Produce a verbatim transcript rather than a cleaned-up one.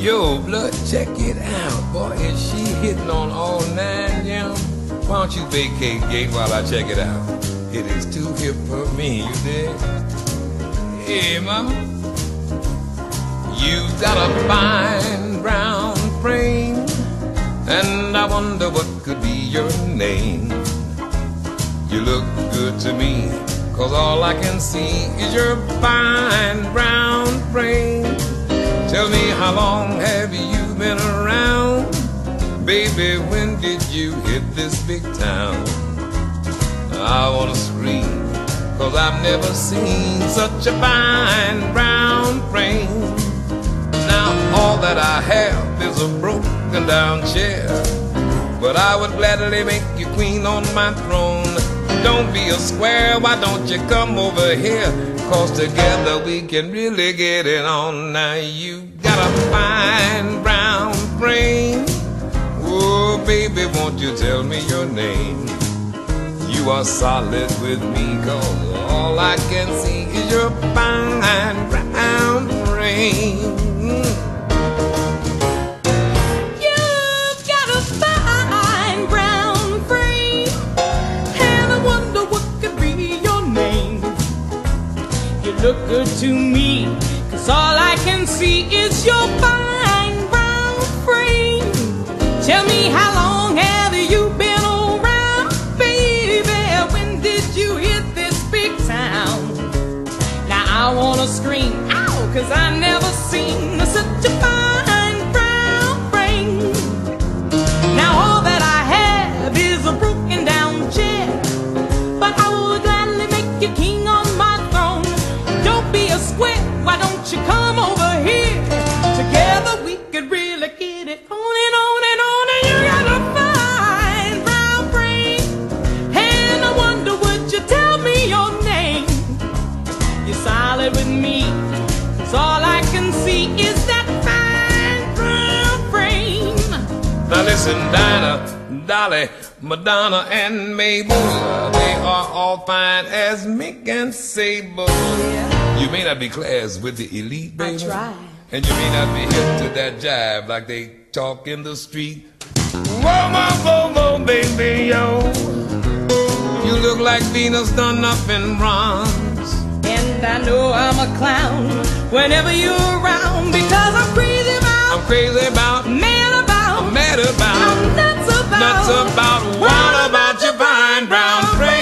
Yo, blood, check it out. Boy, is she hitting on all nine, Jim? Why don't you vacate gate while I check it out? It is too hip for me, you dig? Hey, mama. You got a fine brown frame, and I wonder what could be your name. You look good to me, cause all I can see is your fine brown frame. Tell me, how long have you been around? Baby, when did you hit this big town? I wanna scream, cause I've never seen such a fine brown frame. Now all that I have is a broken down chair, but I would gladly make you queen on my throne. Don't be a square, why don't you come over here? Cause together we can really get it on. Now you got a fine brown frame. Oh baby, won't you tell me your name? You are solid with me, cause all I can see is your fine brown frame. Look good to me, cause all I can see is your fine brown frame. Tell me, how long have you been around, baby? When did you hit this big town? Now I wanna scream, ow, cause I never seen such a fine brown frame. Now all that I have is a broken down chair, but I would gladly make you king on my throne. Be a square, why don't you come over here? Together we could really get it on and on and on. And you got a fine brown frame, and I wonder, would you tell me your name? You're solid with me, cause all I can see is that fine brown frame. Now listen, Dinah, Dolly, Madonna, and Mabel, they are all fine as Mick and Sable. Yeah. You may not be class with the elite, baby. I try. And you may not be hip to that jive like they talk in the street. Whoa, whoa, whoa, whoa, baby, yo. You look like Venus done up in bronze. And I know I'm a clown whenever you're around, because I'm crazy about, I'm crazy about, mad about, I'm mad about, I'm nuts about, nuts about, what about your fine brown friend?